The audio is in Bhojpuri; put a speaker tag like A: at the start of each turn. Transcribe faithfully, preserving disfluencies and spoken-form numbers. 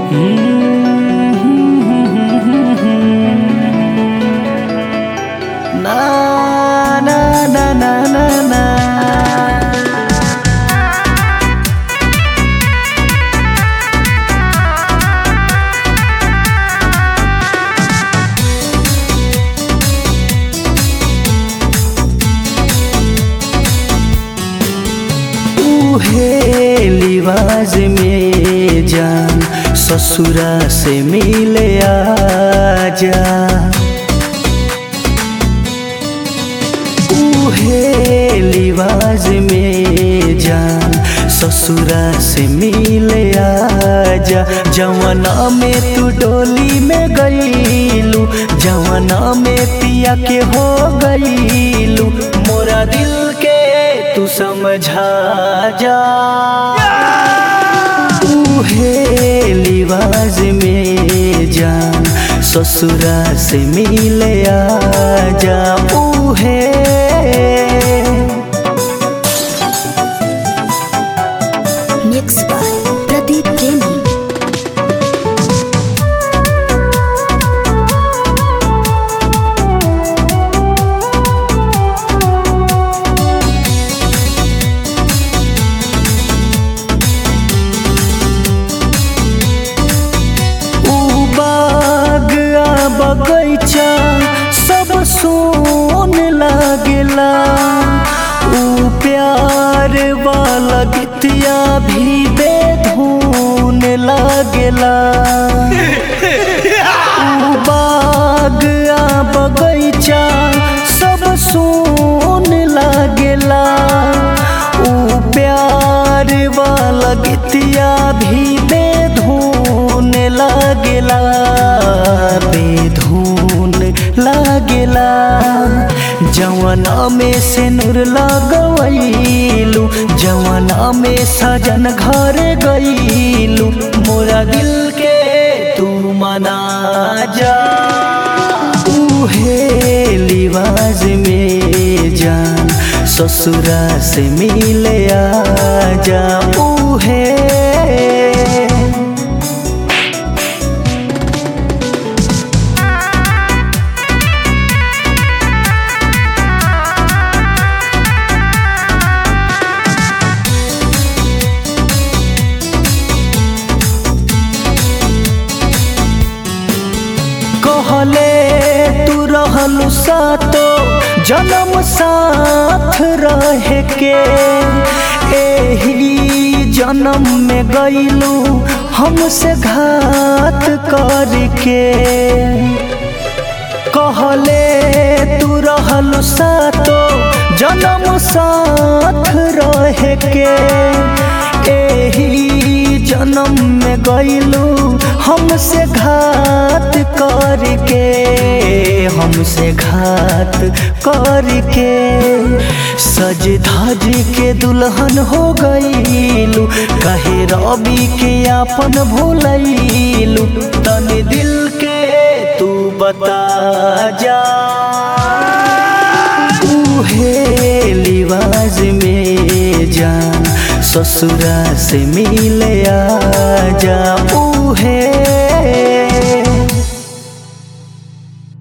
A: ना ना ना ना ना ना उहे लिबाज में जान ससुरा से मिले आजा। उहे लिबाज में जान ससुरा से मिले आजा। जवाना में तू डोली में गईलू, जवाना में पिया के हो गईलू, मोरा दिल के तू समझा जा। उहे लिबाज में जान ससुरा से मिले आजा। उहे
B: मिक्स बाय प्रदीप प्रेमी।
A: बगैचा सब सोन लागेला, ऊ प्यार वाला गीतिया भी बेधून लागेला। ऊ बाग आ बगैचा सब सोन लागेला, ऊ प्यार वाला गीतिया भी बेधून लागेला, बेधून लागेला। जवाना में से नूर लगवैलू, जवाना में सजन घर गईलू, मोरा दिल के तू मना जा। उहे लिबाज में जान ससुरा से मिले आजा। उहे कहले तू रहलू सातो जन्म साथ रहे के, एही जन्म में गईलू हमसे घात करके। कहले तू रहलू सातो जन्म साथ रहे के, एही जन्म में गईलू हमसे घात करके, हमसे घात करके। सज धज के दुल्हन हो गईलू, कहे रवि के आपन भूलैलू, तनी दिल के तू बता जा। उहे लिबाज में जान ससुरा से मिले आजा। उहे